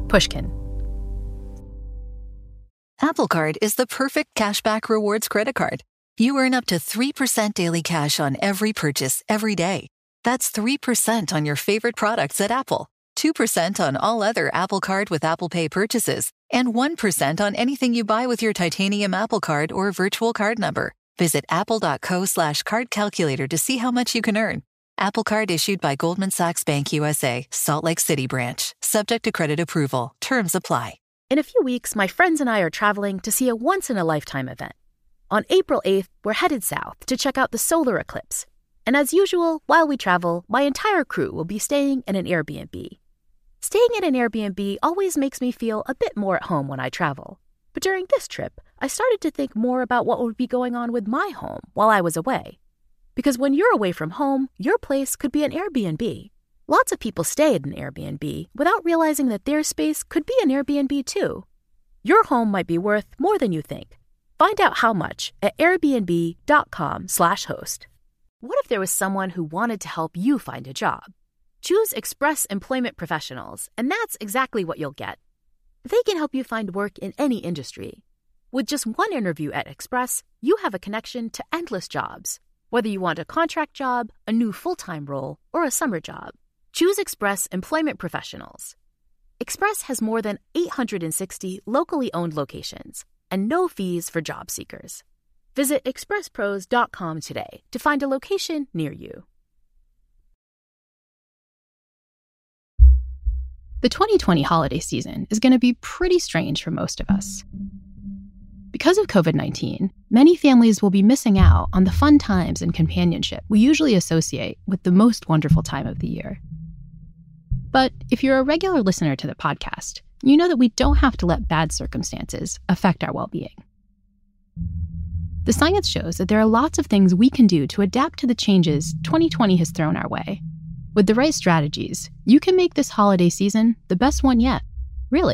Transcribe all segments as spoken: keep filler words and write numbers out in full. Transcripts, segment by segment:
Pushkin. Apple Card is the perfect cashback rewards credit card. You earn up to three percent daily cash on every purchase every day. That's three percent on your favorite products at Apple, two percent on all other Apple Card with Apple Pay purchases, and one percent on anything you buy with your titanium Apple Card or virtual card number. Visit apple.co slash card calculator to see how much you can earn. Apple Card issued by Goldman Sachs Bank U S A, Salt Lake City branch. Subject to credit approval. Terms apply. In a few weeks, my friends and I are traveling to see a once-in-a-lifetime event. On April eighth, we're headed south to check out the solar eclipse. And as usual, while we travel, my entire crew will be staying in an Airbnb. Staying in an Airbnb always makes me feel a bit more at home when I travel. But during this trip, I started to think more about what would be going on with my home while I was away. Because when you're away from home, your place could be an Airbnb. Lots of people stay at an Airbnb without realizing that their space could be an Airbnb too. Your home might be worth more than you think. Find out how much at airbnb.com slash host. What if there was someone who wanted to help you find a job? Choose Express Employment Professionals, and that's exactly what you'll get. They can help you find work in any industry. With just one interview at Express, you have a connection to endless jobs. Whether you want a contract job, a new full-time role, or a summer job, choose Express Employment Professionals. Express has more than eight hundred sixty locally owned locations and no fees for job seekers. Visit express pros dot com today to find a location near you. The twenty twenty holiday season is going to be pretty strange for most of us. Because of covid nineteen, many families will be missing out on the fun times and companionship we usually associate with the most wonderful time of the year. But if you're a regular listener to the podcast, you know that we don't have to let bad circumstances affect our well-being. The science shows that there are lots of things we can do to adapt to the changes twenty twenty has thrown our way. With the right strategies, you can make this holiday season the best one yet. Really.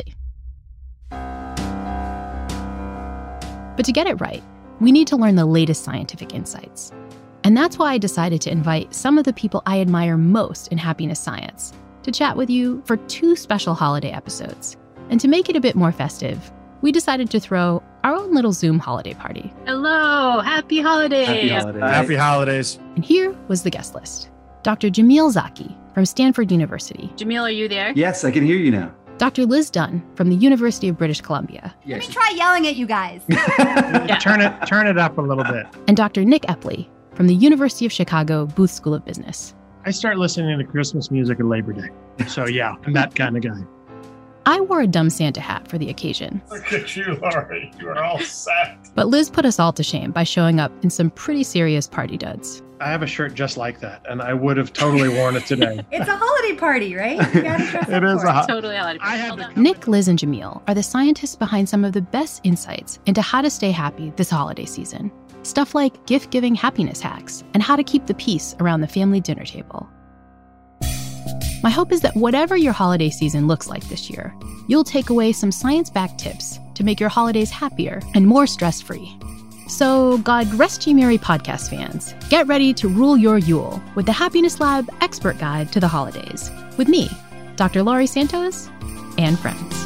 But to get it right, we need to learn the latest scientific insights. And that's why I decided to invite some of the people I admire most in happiness science to chat with you for two special holiday episodes. And to make it a bit more festive, we decided to throw our own little Zoom holiday party. Hello, happy holidays. Happy holidays. Happy holidays. And here was the guest list. Doctor Jamil Zaki from Stanford University. Jamil, are you there? Yes, I can hear you now. Doctor Liz Dunn from the University of British Columbia. Yes. Let me try yelling at you guys. Yeah. Turn it, turn it up a little bit. And Doctor Nick Epley from the University of Chicago Booth School of Business. I start listening to Christmas music at Labor Day. So yeah, I'm that kind of guy. I wore a dumb Santa hat for the occasion. Look at you, Laurie. You are all set. But Liz put us all to shame by showing up in some pretty serious party duds. I have a shirt just like that, and I would have totally worn it today. It's a holiday party, right? You gotta dress It up is for a it. ho- Totally holiday party. I had Hold to- on. Nick, Liz, and Jamil are the scientists behind some of the best insights into how to stay happy this holiday season. Stuff like gift-giving happiness hacks and how to keep the peace around the family dinner table. My hope is that whatever your holiday season looks like this year, you'll take away some science-backed tips to make your holidays happier and more stress-free. So, God rest ye merry podcast fans, get ready to rule your Yule with the Happiness Lab Expert Guide to the Holidays with me, Doctor Laurie Santos, and friends.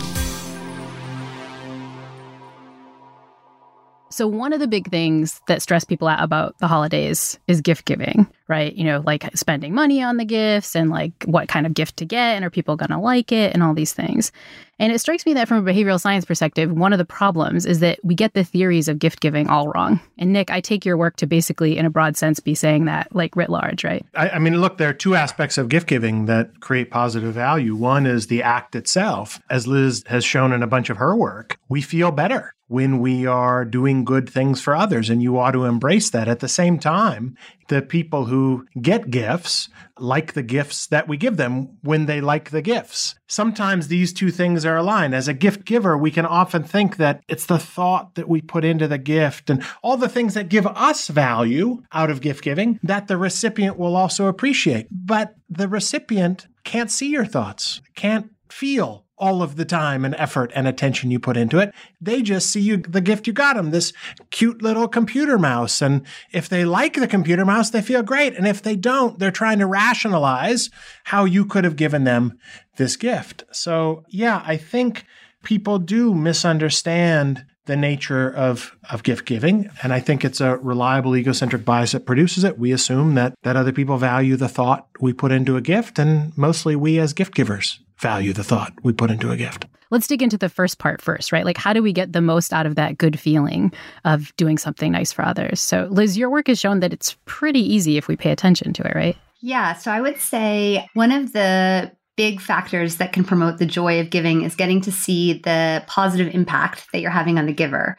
So one of the big things that stress people out about the holidays is gift giving, right? You know, like spending money on the gifts and like what kind of gift to get and are people going to like it and all these things. And it strikes me that from a behavioral science perspective, one of the problems is that we get the theories of gift giving all wrong. And Nick, I take your work to basically, in a broad sense, be saying that like writ large, right? I, I mean, look, there are two aspects of gift giving that create positive value. One is the act itself. As Liz has shown in a bunch of her work, we feel better when we are doing good things for others, and you ought to embrace that. At the same time, the people who get gifts like the gifts that we give them when they like the gifts. Sometimes these two things are aligned. As a gift giver, we can often think that it's the thought that we put into the gift and all the things that give us value out of gift giving that the recipient will also appreciate. But the recipient can't see your thoughts, can't feel all of the time and effort and attention you put into it. They just see you the gift you got them, this cute little computer mouse. And if they like the computer mouse, they feel great. And if they don't, they're trying to rationalize how you could have given them this gift. So yeah, I think people do misunderstand the nature of, of gift giving. And I think it's a reliable egocentric bias that produces it. We assume that that other people value the thought we put into a gift, and mostly we as gift givers value the thought we put into a gift. Let's dig into the first part first, right? Like, how do we get the most out of that good feeling of doing something nice for others? So Liz, your work has shown that it's pretty easy if we pay attention to it, right? Yeah. So I would say one of the big factors that can promote the joy of giving is getting to see the positive impact that you're having on the giver.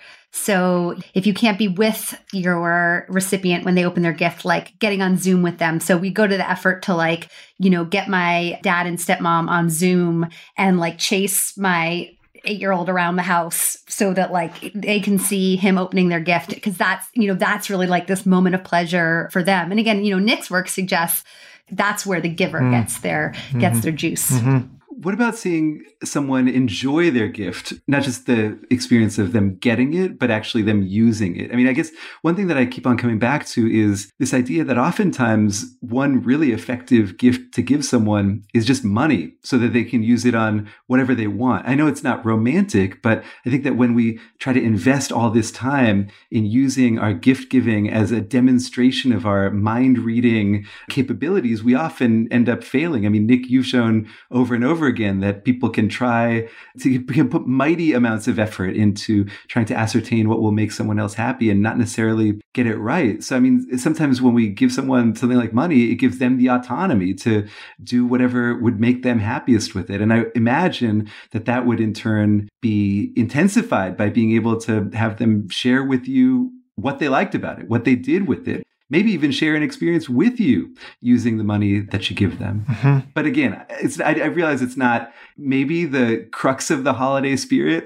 So if you can't be with your recipient when they open their gift, like getting on Zoom with them. So we go to the effort to like, you know, get my dad and stepmom on Zoom and like chase my eight-year-old around the house so that like they can see him opening their gift. Because that's, you know, that's really like this moment of pleasure for them. And again, you know, Nick's work suggests that's where the giver mm. gets their mm-hmm. gets their juice. Mm-hmm. What about seeing someone enjoy their gift, not just the experience of them getting it, but actually them using it? I mean, I guess one thing that I keep on coming back to is this idea that oftentimes one really effective gift to give someone is just money so that they can use it on whatever they want. I know it's not romantic, but I think that when we try to invest all this time in using our gift giving as a demonstration of our mind reading capabilities, we often end up failing. I mean, Nick, you've shown over and over again that people can try to can put mighty amounts of effort into trying to ascertain what will make someone else happy and not necessarily get it right. So, I mean, sometimes when we give someone something like money, it gives them the autonomy to do whatever would make them happiest with it. And I imagine that that would in turn be intensified by being able to have them share with you what they liked about it, what they did with it. Maybe even share an experience with you using the money that you give them. Mm-hmm. But again, it's I, I realize it's not maybe the crux of the holiday spirit.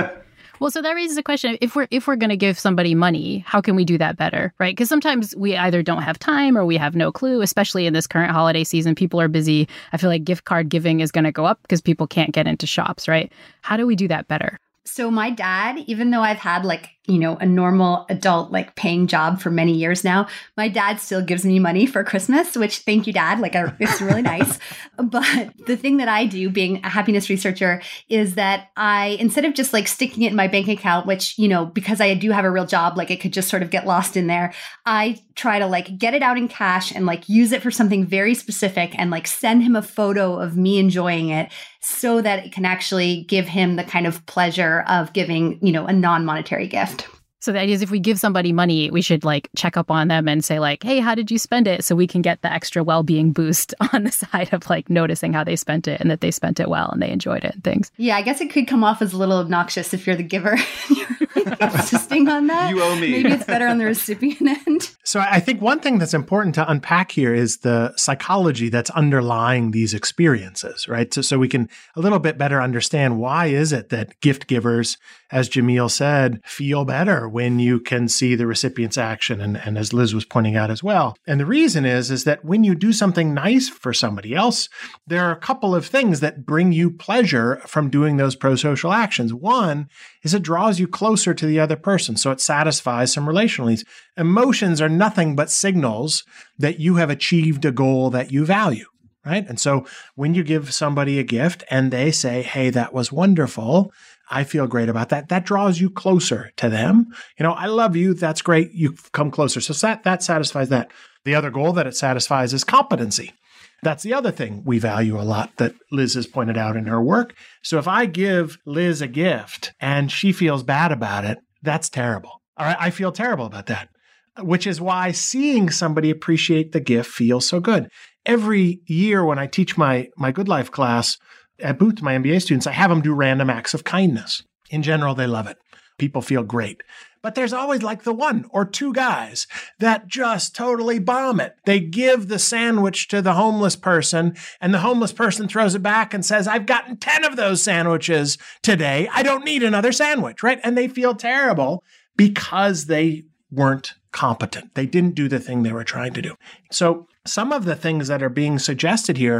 Well, so that raises a question. If we're if we're going to give somebody money, how can we do that better, right? Because sometimes we either don't have time or we have no clue, especially in this current holiday season. People are busy. I feel like gift card giving is going to go up because people can't get into shops, right? How do we do that better? So my dad, even though I've had like, you know, a normal adult like paying job for many years now, my dad still gives me money for Christmas, which thank you, Dad. Like I, it's really nice. But the thing that I do being a happiness researcher is that I, instead of just like sticking it in my bank account, which, you know, because I do have a real job, like it could just sort of get lost in there. I try to like get it out in cash and like use it for something very specific and like send him a photo of me enjoying it so that it can actually give him the kind of pleasure of giving, you know, a non-monetary gift. So the idea is if we give somebody money, we should like check up on them and say like, hey, how did you spend it? So we can get the extra well-being boost on the side of like noticing how they spent it and that they spent it well and they enjoyed it and things. Yeah, I guess it could come off as a little obnoxious if you're the giver. You're like insisting on that. You owe me. Maybe it's better on the recipient end. So I think one thing that's important to unpack here is the psychology that's underlying these experiences, right? So, so we can a little bit better understand why is it that gift givers, as Jamil said, feel better when you can see the recipient's action, and, and as Liz was pointing out as well. And the reason is, is that when you do something nice for somebody else, there are a couple of things that bring you pleasure from doing those pro-social actions. One is it draws you closer to the other person, so it satisfies some relational needs. Emotions are nothing but signals that you have achieved a goal that you value. Right? And so when you give somebody a gift and they say, hey, that was wonderful, I feel great about that, that draws you closer to them. You know, I love you. That's great. You've come closer. So that, that satisfies that. The other goal that it satisfies is competency. That's the other thing we value a lot that Liz has pointed out in her work. So if I give Liz a gift and she feels bad about it, that's terrible. All right, I feel terrible about that, which is why seeing somebody appreciate the gift feels so good. Every year when I teach my, my Good Life class at Booth to my M B A students, I have them do random acts of kindness. In general, they love it. People feel great. But there's always like the one or two guys that just totally bomb it. They give the sandwich to the homeless person, and the homeless person throws it back and says, I've gotten ten of those sandwiches today. I don't need another sandwich, right? And they feel terrible because they weren't competent. They didn't do the thing they were trying to do. So some of the things that are being suggested here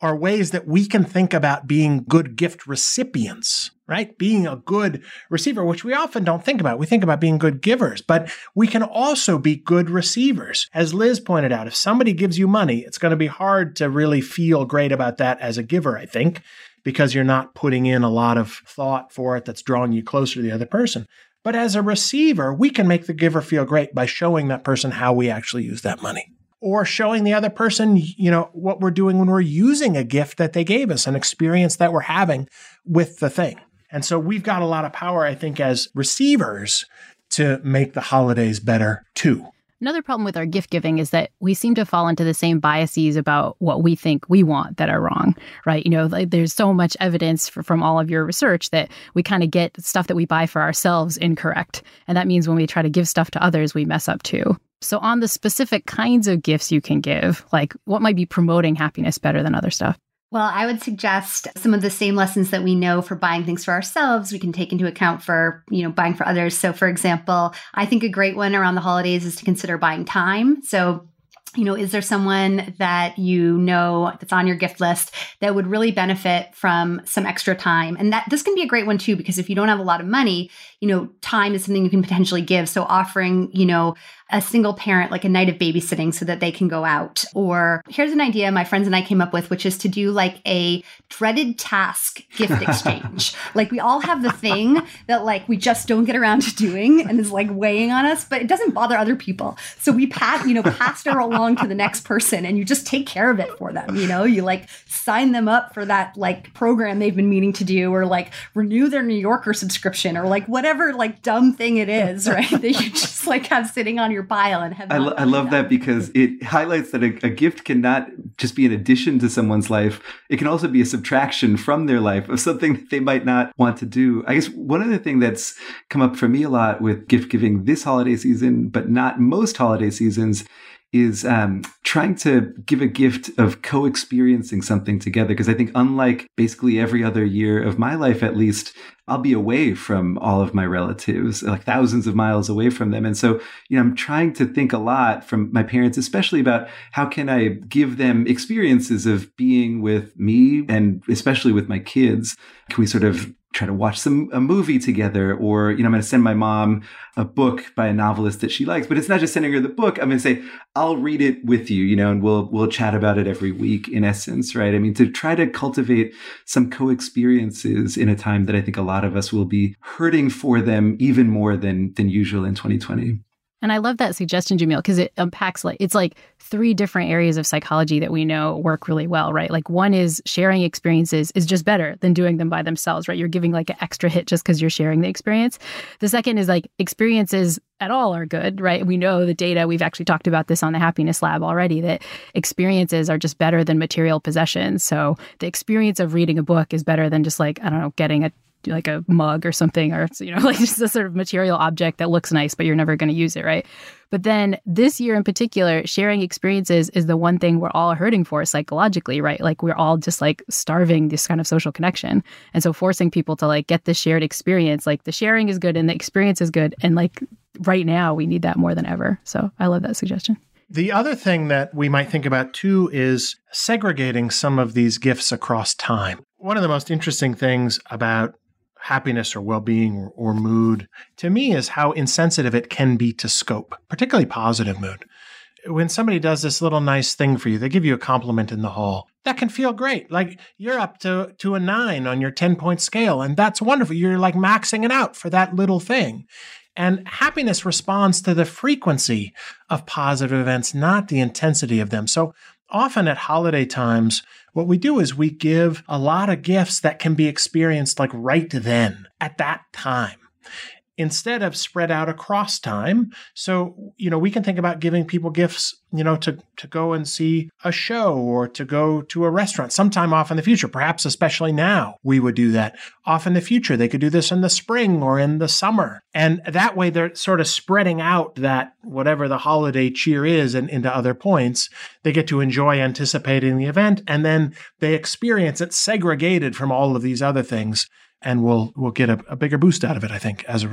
are ways that we can think about being good gift recipients, right? Being a good receiver, which we often don't think about. We think about being good givers, but we can also be good receivers. As Liz pointed out, if somebody gives you money, it's going to be hard to really feel great about that as a giver, I think, because you're not putting in a lot of thought for it that's drawing you closer to the other person. But as a receiver, we can make the giver feel great by showing that person how we actually use that money. Or showing the other person, you know, what we're doing when we're using a gift that they gave us, an experience that we're having with the thing. And so we've got a lot of power, I think, as receivers to make the holidays better too. Another problem with our gift giving is that we seem to fall into the same biases about what we think we want that are wrong, right? You know, like there's so much evidence for, from all of your research that we kind of get stuff that we buy for ourselves incorrect. And that means when we try to give stuff to others, we mess up too. So on the specific kinds of gifts you can give, like what might be promoting happiness better than other stuff? Well, I would suggest some of the same lessons that we know for buying things for ourselves, we can take into account for, you know, buying for others. So for example, I think a great one around the holidays is to consider buying time. So, you know, is there someone that you know that's on your gift list that would really benefit from some extra time? And that this can be a great one too, because if you don't have a lot of money, you know, time is something you can potentially give. So offering, you know, a single parent like a night of babysitting so that they can go out. Or here's an idea my friends and I came up with, which is to do like a dreaded task gift exchange. Like we all have the thing that like we just don't get around to doing and is like weighing on us, but it doesn't bother other people. So we pat, you know, pass it along to the next person and you just take care of it for them. You know, you like sign them up for that like program they've been meaning to do, or like renew their New Yorker subscription, or like whatever like dumb thing it is, right? That you just like have sitting on your pile and have. I, lo- I love that because it highlights that a, a gift cannot just be an addition to someone's life. It can also be a subtraction from their life of something that they might not want to do. I guess one other thing that's come up for me a lot with gift giving this holiday season, but not most holiday seasons, is um, trying to give a gift of co-experiencing something together. Because I think unlike basically every other year of my life, at least, I'll be away from all of my relatives, like thousands of miles away from them. And so, you know, I'm trying to think a lot from my parents, especially about how can I give them experiences of being with me and especially with my kids. Can we sort of try to watch some a movie together, or, you know, I'm going to send my mom a book by a novelist that she likes, but it's not just sending her the book. I'm going to say, I'll read it with you, you know, and we'll, we'll chat about it every week in essence, right? I mean, to try to cultivate some co-experiences in a time that I think a lot of us will be hurting for them even more than, than usual in twenty twenty. And I love that suggestion, Jamil, because it unpacks like it's like three different areas of psychology that we know work really well, right? Like one is sharing experiences is just better than doing them by themselves, right? You're giving like an extra hit just because you're sharing the experience. The second is like experiences at all are good, right? We know the data, we've actually talked about this on the Happiness Lab already, that experiences are just better than material possessions. So the experience of reading a book is better than just like, I don't know, getting a like a mug or something, or, you know, like just a sort of material object that looks nice, but you're never going to use it, right? But then this year in particular, sharing experiences is the one thing we're all hurting for psychologically, right? Like we're all just like starving this kind of social connection. And so forcing people to like get the shared experience, like the sharing is good and the experience is good. And like right now we need that more than ever. So I love that suggestion. The other thing that we might think about too is segregating some of these gifts across time. One of the most interesting things about happiness or well-being or, or mood, to me, is how insensitive it can be to scope, particularly positive mood. When somebody does this little nice thing for you, they give you a compliment in the hall, that can feel great. Like you're up to, to a nine on your ten-point scale, and that's wonderful. You're like maxing it out for that little thing. And happiness responds to the frequency of positive events, not the intensity of them. So often at holiday times, what we do is we give a lot of gifts that can be experienced like right then, at that time, instead of spread out across time. So, you know, we can think about giving people gifts, you know, to, to go and see a show or to go to a restaurant sometime off in the future. Perhaps especially now we would do that. Off in the future, they could do this in the spring or in the summer. And that way they're sort of spreading out that whatever the holiday cheer is and into other points. They get to enjoy anticipating the event, and then they experience it segregated from all of these other things. And we'll we'll get a, a bigger boost out of it, I think, as a result.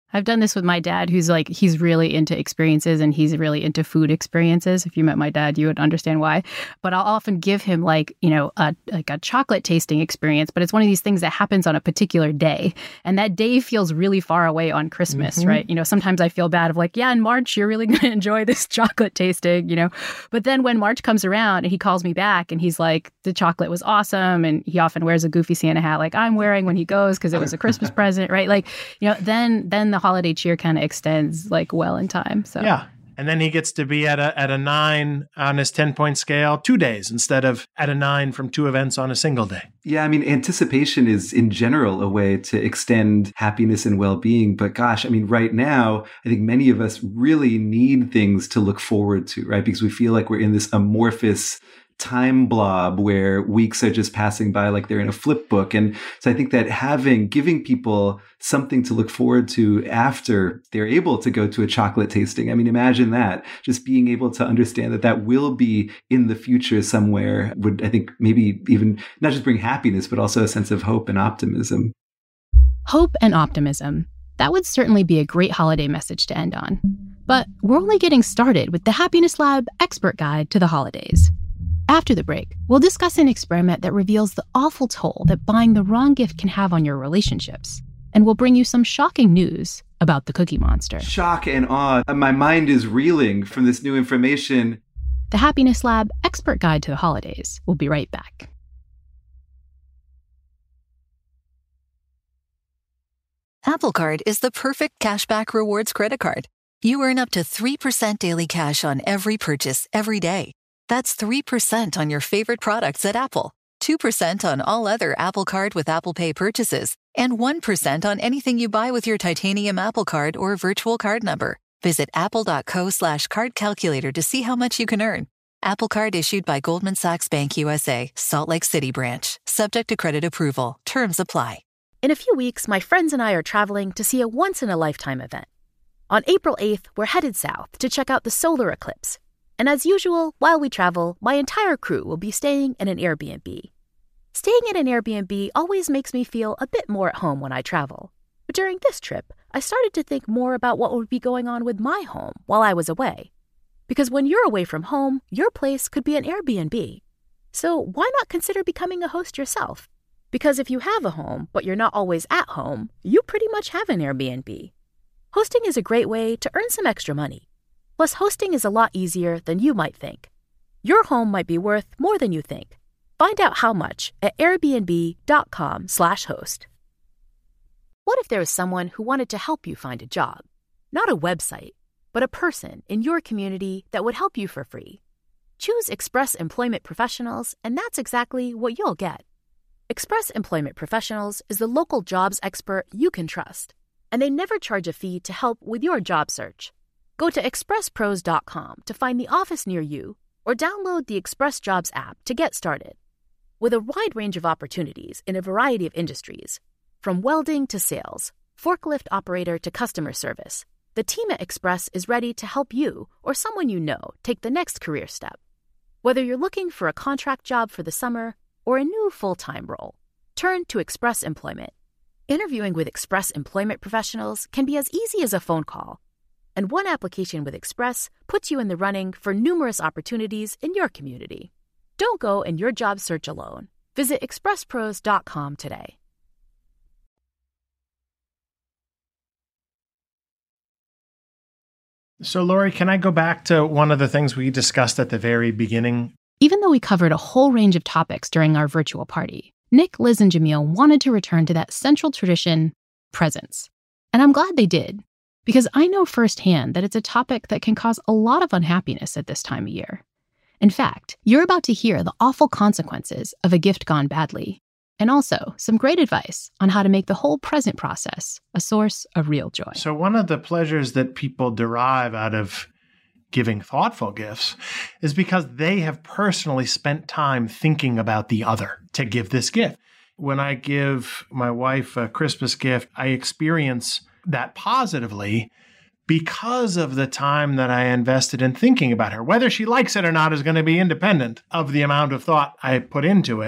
I've done this with my dad, who's like, he's really into experiences and he's really into food experiences. If you met my dad, you would understand why. But I'll often give him like, you know, a, like a chocolate tasting experience, but it's one of these things that happens on a particular day. And that day feels really far away on Christmas, mm-hmm. right? You know, sometimes I feel bad of like, yeah, in March, you're really going to enjoy this chocolate tasting, you know. But then when March comes around and he calls me back and he's like, the chocolate was awesome. And he often wears a goofy Santa hat like I'm wearing when he goes because it was a Christmas present, right? Like, you know, then then the holiday cheer kind of extends like well in time. So yeah. And then he gets to be at a at a nine on his ten-point scale two days instead of at a nine from two events on a single day. Yeah, I mean, anticipation is in general a way to extend happiness and well-being. But gosh, I mean, right now, I think many of us really need things to look forward to, right? Because we feel like we're in this amorphous time blob where weeks are just passing by like they're in a flip book. And so I think that having, giving people something to look forward to after they're able to go to a chocolate tasting. I mean, imagine that, just being able to understand that that will be in the future somewhere would, I think, maybe even not just bring happiness, but also a sense of hope and optimism. Hope and optimism. That would certainly be a great holiday message to end on. But we're only getting started with the Happiness Lab Expert Guide to the Holidays. After the break, we'll discuss an experiment that reveals the awful toll that buying the wrong gift can have on your relationships. And we'll bring you some shocking news about the Cookie Monster. Shock and awe. My mind is reeling from this new information. The Happiness Lab Expert Guide to the Holidays. We'll be right back. Apple Card is the perfect cashback rewards credit card. You earn up to three percent daily cash on every purchase every day. That's three percent on your favorite products at Apple, two percent on all other Apple Card with Apple Pay purchases, and one percent on anything you buy with your titanium Apple Card or virtual card number. Visit apple.co slash card calculator to see how much you can earn. Apple Card issued by Goldman Sachs Bank U S A, Salt Lake City branch. Subject to credit approval. Terms apply. In a few weeks, my friends and I are traveling to see a once-in-a-lifetime event. On April eighth, we're headed south to check out the solar eclipse. And as usual, while we travel, my entire crew will be staying in an Airbnb. Staying in an Airbnb always makes me feel a bit more at home when I travel. But during this trip, I started to think more about what would be going on with my home while I was away. Because when you're away from home, your place could be an Airbnb. So why not consider becoming a host yourself? Because if you have a home, but you're not always at home, you pretty much have an Airbnb. Hosting is a great way to earn some extra money. Plus, hosting is a lot easier than you might think. Your home might be worth more than you think. Find out how much at airbnb.com slash host. What if there was someone who wanted to help you find a job? Not a website, but a person in your community that would help you for free. Choose Express Employment Professionals, and that's exactly what you'll get. Express Employment Professionals is the local jobs expert you can trust, and they never charge a fee to help with your job search. Go to express pros dot com to find the office near you or download the Express Jobs app to get started. With a wide range of opportunities in a variety of industries, from welding to sales, forklift operator to customer service, the team at Express is ready to help you or someone you know take the next career step. Whether you're looking for a contract job for the summer or a new full-time role, turn to Express Employment. Interviewing with Express Employment Professionals can be as easy as a phone call. And one application with Express puts you in the running for numerous opportunities in your community. Don't go in your job search alone. Visit express pros dot com today. So, Lori, can I go back to one of the things we discussed at the very beginning? Even though we covered a whole range of topics during our virtual party, Nick, Liz, and Jamil wanted to return to that central tradition, presents. And I'm glad they did. Because I know firsthand that it's a topic that can cause a lot of unhappiness at this time of year. In fact, you're about to hear the awful consequences of a gift gone badly, and also some great advice on how to make the whole present process a source of real joy. So one of the pleasures that people derive out of giving thoughtful gifts is because they have personally spent time thinking about the other to give this gift. When I give my wife a Christmas gift, I experience that positively because of the time that I invested in thinking about her. Whether she likes it or not is going to be independent of the amount of thought I put into it.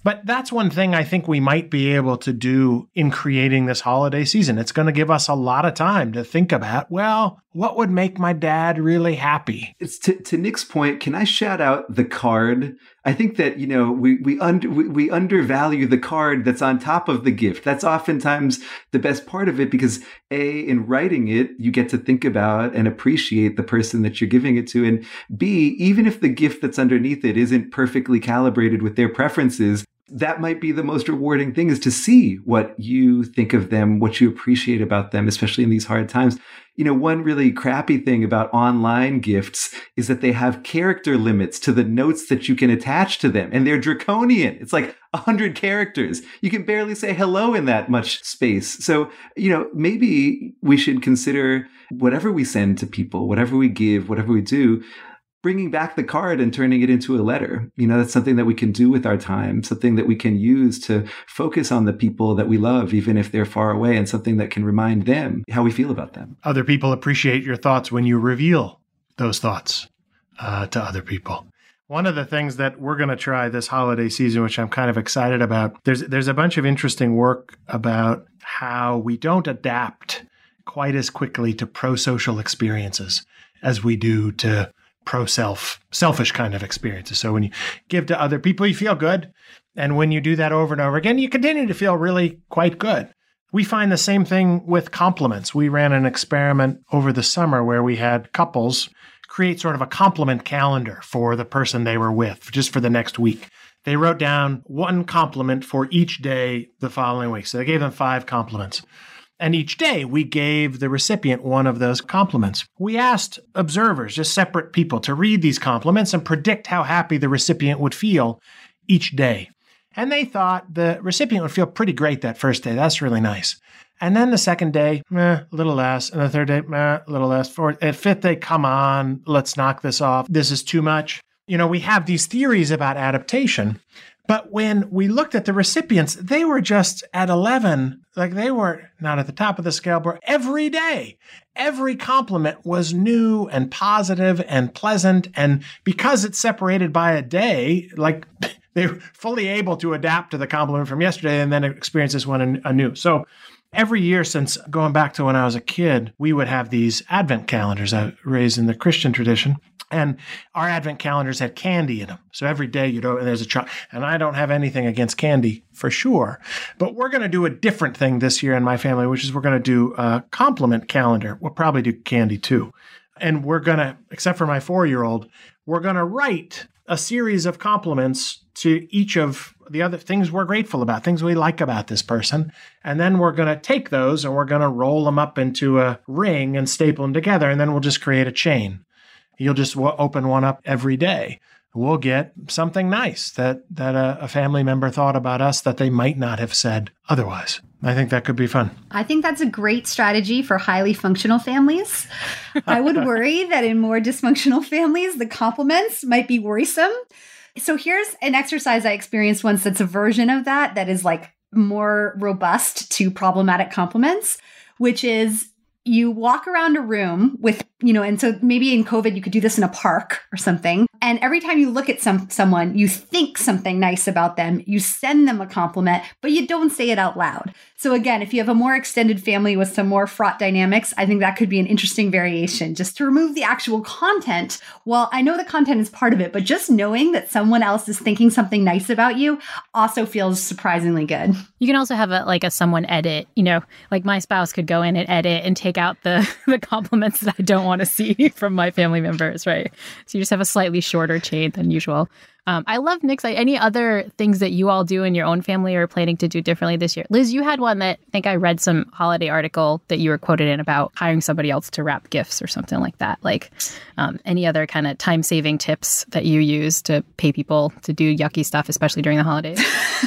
But that's one thing I think we might be able to do in creating this holiday season. It's going to give us a lot of time to think about, well, what would make my dad really happy? It's to, to Nick's point, can I shout out the card? I think that, you know, we we, under, we we undervalue the card that's on top of the gift. That's oftentimes the best part of it because A, in writing it, you get to think about and appreciate the person that you're giving it to. And B, even if the gift that's underneath it isn't perfectly calibrated with their preferences, that might be the most rewarding thing, is to see what you think of them, what you appreciate about them, especially in these hard times. You know, one really crappy thing about online gifts is that they have character limits to the notes that you can attach to them, and they're draconian. It's like a hundred characters. You can barely say hello in that much space. So, you know, maybe we should consider whatever we send to people, whatever we give, whatever we do, bringing back the card and turning it into a letter. You know, that's something that we can do with our time, something that we can use to focus on the people that we love, even if they're far away, and something that can remind them how we feel about them. Other people appreciate your thoughts when you reveal those thoughts uh, to other people. One of the things that we're going to try this holiday season, which I'm kind of excited about, there's there's a bunch of interesting work about how we don't adapt quite as quickly to pro-social experiences as we do to pro-self, selfish kind of experiences. So when you give to other people, you feel good. And when you do that over and over again, you continue to feel really quite good. We find the same thing with compliments. We ran an experiment over the summer where we had couples create sort of a compliment calendar for the person they were with, just for the next week. They wrote down one compliment for each day the following week. So they gave them five compliments. And each day we gave the recipient one of those compliments. We asked observers, just separate people, to read these compliments and predict how happy the recipient would feel each day. And they thought the recipient would feel pretty great that first day. That's really nice. And then the second day, meh, a little less. And the third day, meh, a little less. Fourth, and fifth day, come on, let's knock this off. This is too much. You know, we have these theories about adaptation. But when we looked at the recipients, they were just at eleven, like they were not at the top of the scale, but every day, every compliment was new and positive and pleasant. And because it's separated by a day, like they were fully able to adapt to the compliment from yesterday and then experience this one anew. So every year since going back to when I was a kid, we would have these Advent calendars. I was raised in the Christian tradition. And our Advent calendars had candy in them. So every day you'd open, there's a chocolate. And I don't have anything against candy for sure. But we're going to do a different thing this year in my family, which is we're going to do a compliment calendar. We'll probably do candy too. And we're going to, except for my four-year-old, we're going to write a series of compliments to each of the other things we're grateful about, things we like about this person. And then we're going to take those and we're going to roll them up into a ring and staple them together. And then we'll just create a chain. You'll just open one up every day. We'll get something nice that, that a, a family member thought about us that they might not have said otherwise. I think that could be fun. I think that's a great strategy for highly functional families. I would worry that in more dysfunctional families, the compliments might be worrisome. So here's an exercise I experienced once that's a version of that, that is like more robust to problematic compliments, which is you walk around a room with, you know, and so maybe in COVID, you could do this in a park or something. And every time you look at some someone, you think something nice about them, you send them a compliment, but you don't say it out loud. So again, if you have a more extended family with some more fraught dynamics, I think that could be an interesting variation, just to remove the actual content. Well, I know the content is part of it, but just knowing that someone else is thinking something nice about you also feels surprisingly good. You can also have a like a someone edit, you know, like my spouse could go in and edit and take out the, the compliments that I don't want to see from my family members, right? So you just have a slightly shorter chain than usual. Um, I love Nick's. Any other things that you all do in your own family or planning to do differently this year? Liz, you had one that I think I read some holiday article that you were quoted in about hiring somebody else to wrap gifts or something like that. Like um, any other kind of time-saving tips that you use to pay people to do yucky stuff, especially during the holidays?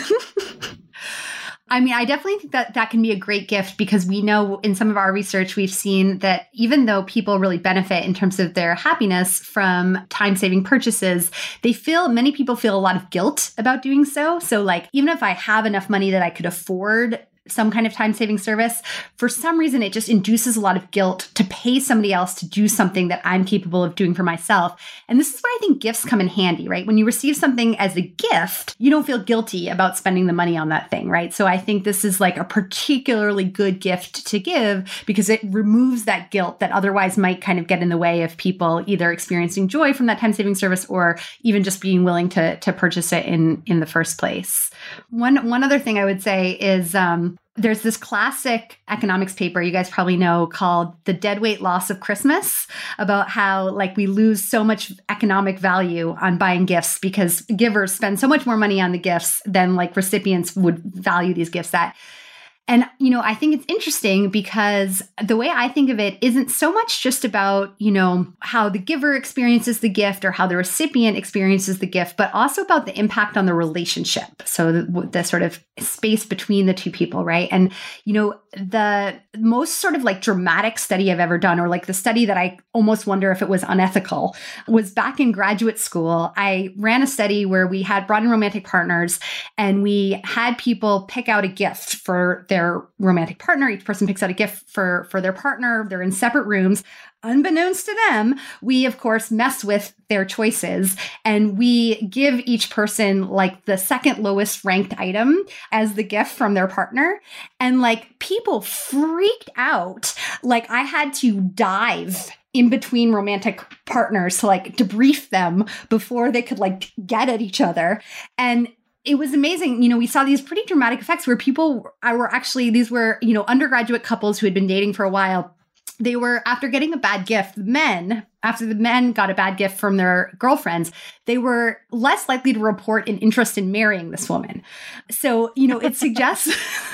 I mean, I definitely think that that can be a great gift because we know in some of our research, we've seen that even though people really benefit in terms of their happiness from time-saving purchases, they feel, many people feel a lot of guilt about doing so. So like, even if I have enough money that I could afford some kind of time-saving service, for some reason, it just induces a lot of guilt to pay somebody else to do something that I'm capable of doing for myself. And this is where I think gifts come in handy, right? When you receive something as a gift, you don't feel guilty about spending the money on that thing, right? So I think this is like a particularly good gift to give because it removes that guilt that otherwise might kind of get in the way of people either experiencing joy from that time-saving service or even just being willing to, to purchase it in, in the first place. One, one other thing I would say is, um, there's this classic economics paper you guys probably know called The Deadweight Loss of Christmas, about how like we lose so much economic value on buying gifts because givers spend so much more money on the gifts than like recipients would value these gifts at. And, you know, I think it's interesting because the way I think of it isn't so much just about, you know, how the giver experiences the gift or how the recipient experiences the gift, but also about the impact on the relationship. So the, the sort of space between the two people, right? And, you know, the most sort of like dramatic study I've ever done, or like the study that I almost wonder if it was unethical, was back in graduate school. I ran a study where we had brought in romantic partners and we had people pick out a gift for their their romantic partner. Each person picks out a gift for, for their partner. They're in separate rooms. Unbeknownst to them, we, of course, mess with their choices and we give each person like the second lowest ranked item as the gift from their partner. And like people freaked out. Like I had to dive in between romantic partners to like debrief them before they could like get at each other. And it was amazing. You know, we saw these pretty dramatic effects where people were actually, these were, you know, undergraduate couples who had been dating for a while. They were, after getting a bad gift, men, after the men got a bad gift from their girlfriends, they were less likely to report an interest in marrying this woman. So, you know, it suggests,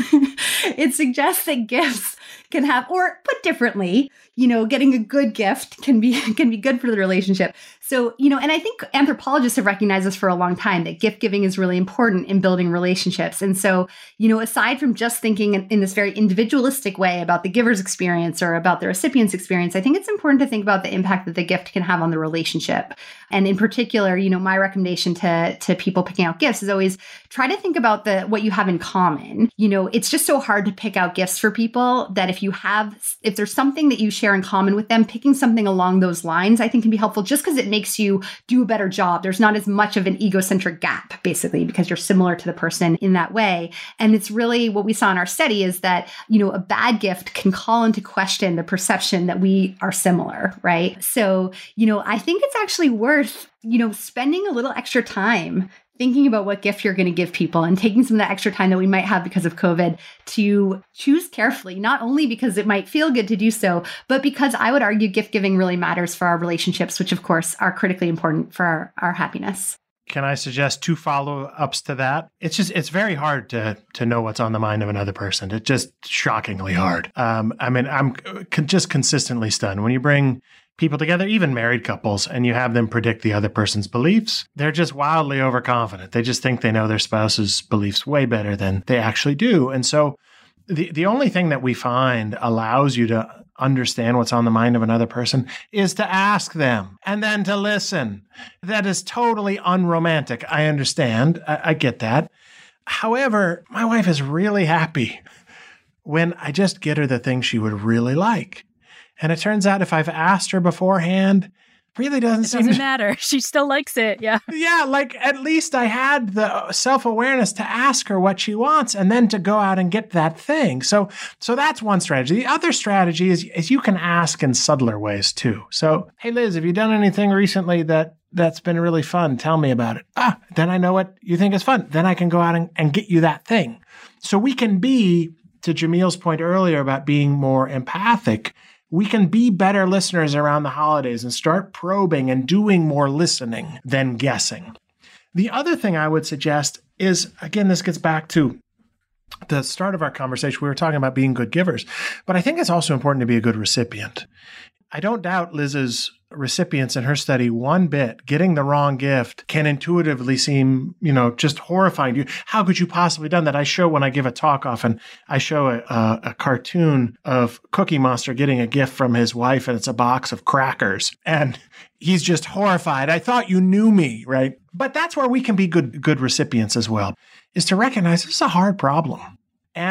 it suggests that gifts can have, or put differently, you know, getting a good gift can be, can be good for the relationship. So, you know, and I think anthropologists have recognized this for a long time, that gift giving is really important in building relationships. And so, you know, aside from just thinking in, in this very individualistic way about the giver's experience or about the recipient's experience, I think it's important to think about the impact that the gift can have on the relationship. And in particular, you know, my recommendation to, to people picking out gifts is always try to think about the what you have in common. You know, it's just so hard to pick out gifts for people that if you have, if there's something that you share in common with them, picking something along those lines, I think can be helpful just because it makes you do a better job. There's not as much of an egocentric gap, basically, because you're similar to the person in that way. And it's really what we saw in our study is that, you know, a bad gift can call into question the perception that we are similar, right? So, you know, I think it's actually worth, you know, spending a little extra time thinking about what gift you're going to give people and taking some of that extra time that we might have because of COVID to choose carefully, not only because it might feel good to do so, but because I would argue gift giving really matters for our relationships, which of course are critically important for our, our happiness. Can I suggest two follow-ups to that? It's just, it's very hard to to know what's on the mind of another person. It's just shockingly hard. Um, I mean, I'm just consistently stunned. When you bring people together, even married couples, and you have them predict the other person's beliefs, they're just wildly overconfident. They just think they know their spouse's beliefs way better than they actually do. And so the, the only thing that we find allows you to understand what's on the mind of another person is to ask them and then to listen. That is totally unromantic. I understand. I, I get that. However, my wife is really happy when I just get her the thing she would really like. And it turns out if I've asked her beforehand, really doesn't it seem doesn't to matter. She still likes it. Yeah. Yeah. Like at least I had the self-awareness to ask her what she wants and then to go out and get that thing. So, so that's one strategy. The other strategy is, is you can ask in subtler ways too. So, hey, Liz, have you done anything recently that that's been really fun? Tell me about it. Ah, then I know what you think is fun. Then I can go out and, and get you that thing. So we can be, to Jamil's point earlier about being more empathic, we can be better listeners around the holidays and start probing and doing more listening than guessing. The other thing I would suggest is, again, this gets back to the start of our conversation. We were talking about being good givers, but I think it's also important to be a good recipient. I don't doubt Liz's recipients in her study one bit. Getting the wrong gift can intuitively seem, you know, just horrifying to you. How could you possibly have done that? I show when I give a talk often, I show a, a, a cartoon of Cookie Monster getting a gift from his wife, and it's a box of crackers. And he's just horrified. I thought you knew me, right? But that's where we can be good, good recipients as well, is to recognize this is a hard problem. And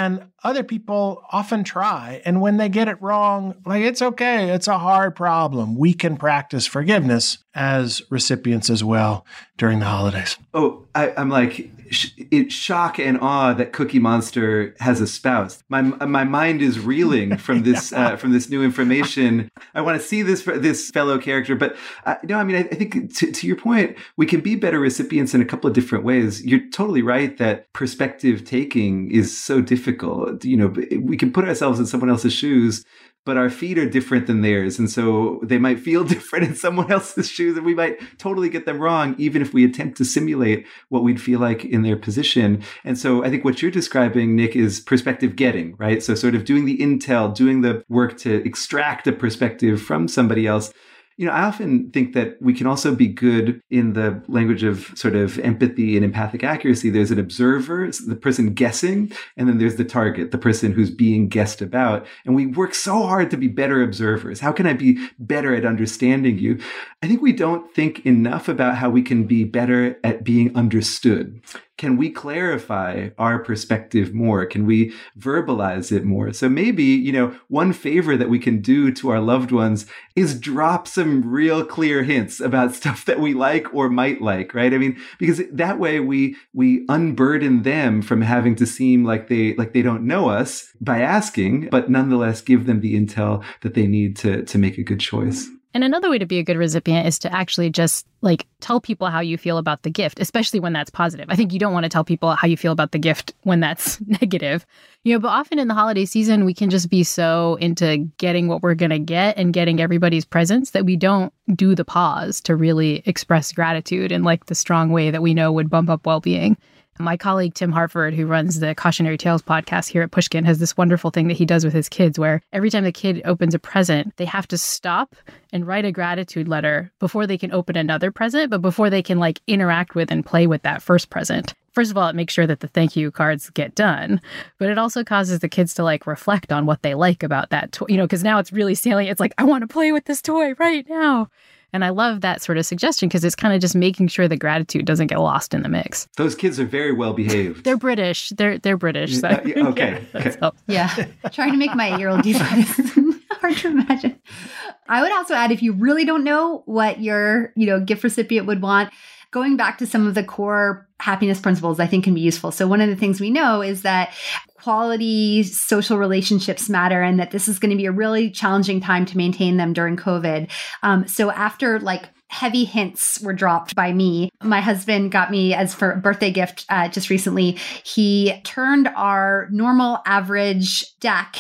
other people often try. And when they get it wrong, like, it's okay. It's a hard problem. We can practice forgiveness as recipients as well during the holidays. Oh, I, I'm like, sh- it shock and awe that Cookie Monster has a spouse. My my mind is reeling from this yeah. uh, from this new information. I want to see this this fellow character, but uh, no, I mean, I, I think to, to your point, we can be better recipients in a couple of different ways. You're totally right that perspective taking is so difficult. You know, we can put ourselves in someone else's shoes, but our feet are different than theirs. And so they might feel different in someone else's shoes, and we might totally get them wrong, even if we attempt to simulate what we'd feel like in their position. And so I think what you're describing, Nick, is perspective getting, right? So sort of doing the intel, doing the work to extract a perspective from somebody else. You know, I often think that we can also be good in the language of sort of empathy and empathic accuracy. There's an observer, the person guessing, and then there's the target, the person who's being guessed about. And we work so hard to be better observers. How can I be better at understanding you? I think we don't think enough about how we can be better at being understood. Can we clarify our perspective more? Can we verbalize it more? So maybe, you know, one favor that we can do to our loved ones is drop some real clear hints about stuff that we like or might like, right? I mean, because that way we we unburden them from having to seem like they like they don't know us by asking, but nonetheless give them the intel that they need to to make a good choice. And another way to be a good recipient is to actually just like tell people how you feel about the gift, especially when that's positive. I think you don't want to tell people how you feel about the gift when that's negative. You know, but often in the holiday season, we can just be so into getting what we're going to get and getting everybody's presents that we don't do the pause to really express gratitude in like the strong way that we know would bump up well-being. My colleague, Tim Hartford, who runs the Cautionary Tales podcast here at Pushkin, has this wonderful thing that he does with his kids where every time the kid opens a present, they have to stop and write a gratitude letter before they can open another present, but before they can like interact with and play with that first present. First of all, it makes sure that the thank you cards get done, but it also causes the kids to like reflect on what they like about that toy, you know, because now it's really salient. It's like, I want to play with this toy right now. And I love that sort of suggestion because it's kind of just making sure the gratitude doesn't get lost in the mix. Those kids are very well behaved. They're British. They're they're British. So. Uh, yeah, okay. Yeah, okay. yeah. Trying to make my eight-year-old do that. Hard to imagine. I would also add, if you really don't know what your, you know, gift recipient would want, going back to some of the core happiness principles, I think can be useful. So one of the things we know is that quality social relationships matter and that this is going to be a really challenging time to maintain them during COVID. Um, so after like heavy hints were dropped by me, my husband got me as for a birthday gift uh, just recently, he turned our normal average deck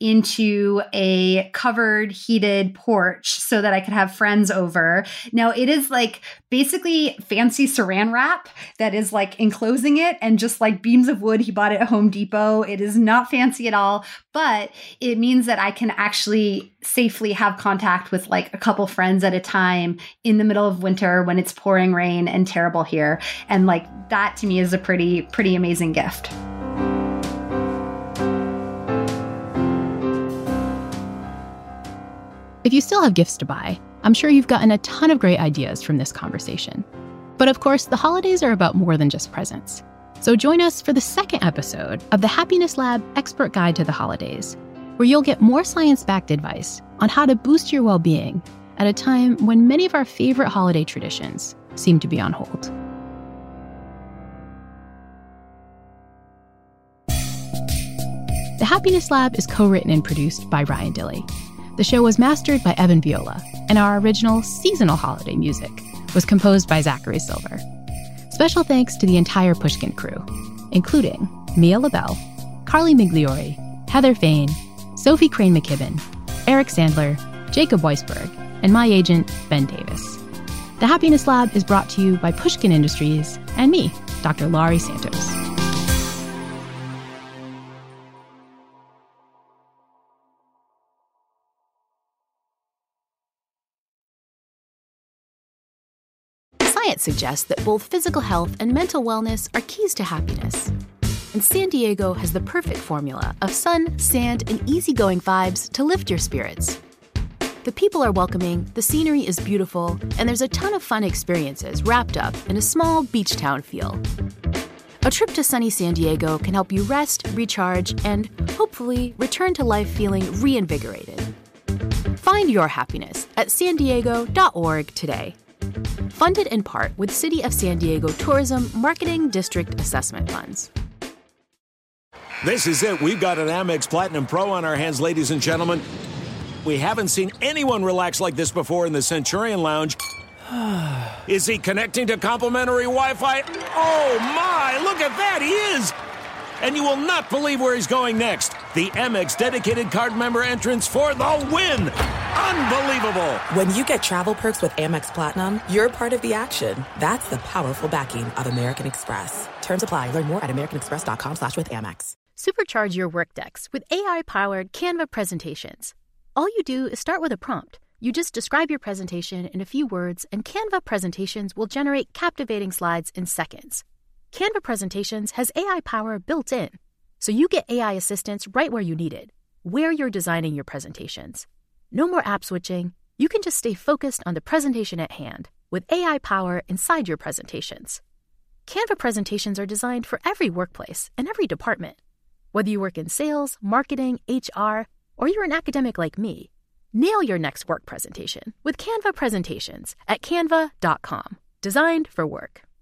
into a covered heated porch so that I could have friends over. Now it is like basically fancy saran wrap that is like enclosing it and just like beams of wood he bought at Home Depot. It is not fancy at all, but it means that I can actually safely have contact with like a couple friends at a time in the middle of winter when it's pouring rain and terrible here. And like that to me is a pretty, pretty amazing gift. If you still have gifts to buy, I'm sure you've gotten a ton of great ideas from this conversation. But of course, the holidays are about more than just presents. So join us for the second episode of the Happiness Lab Expert Guide to the Holidays, where you'll get more science-backed advice on how to boost your well-being at a time when many of our favorite holiday traditions seem to be on hold. The Happiness Lab is co-written and produced by Ryan Dilley. The show was mastered by Evan Viola, and our original seasonal holiday music was composed by Zachary Silver. Special thanks to the entire Pushkin crew, including Mia LaBelle, Carly Migliori, Heather Fain, Sophie Crane McKibben, Eric Sandler, Jacob Weisberg, and my agent, Ben Davis. The Happiness Lab is brought to you by Pushkin Industries and me, Doctor Laurie Santos. Science suggests that both physical health and mental wellness are keys to happiness. And San Diego has the perfect formula of sun, sand, and easygoing vibes to lift your spirits. The people are welcoming, the scenery is beautiful, and there's a ton of fun experiences wrapped up in a small beach town feel. A trip to sunny San Diego can help you rest, recharge, and hopefully return to life feeling reinvigorated. Find your happiness at san diego dot org today. Funded in part with City of San Diego Tourism Marketing District Assessment Funds. This is it. We've got an Amex Platinum Pro on our hands, ladies and gentlemen. We haven't seen anyone relax like this before in the Centurion Lounge. Is he connecting to complimentary Wi-Fi? Oh, my! Look at that! He is! And you will not believe where he's going next. The Amex dedicated card member entrance for the win! Unbelievable! When you get travel perks with Amex Platinum, you're part of the action. That's the powerful backing of American Express. Terms apply. Learn more at americanexpress.com slash with Amex. Supercharge your Workdex with A I-powered Canva presentations. All you do is start with a prompt. You just describe your presentation in a few words, and Canva presentations will generate captivating slides in seconds. Canva presentations has A I power built in, so you get A I assistance right where you need it, where you're designing your presentations. No more app switching. You can just stay focused on the presentation at hand with A I power inside your presentations. Canva presentations are designed for every workplace and every department. Whether you work in sales, marketing, H R, or you're an academic like me, nail your next work presentation with Canva presentations at canva dot com. Designed for work.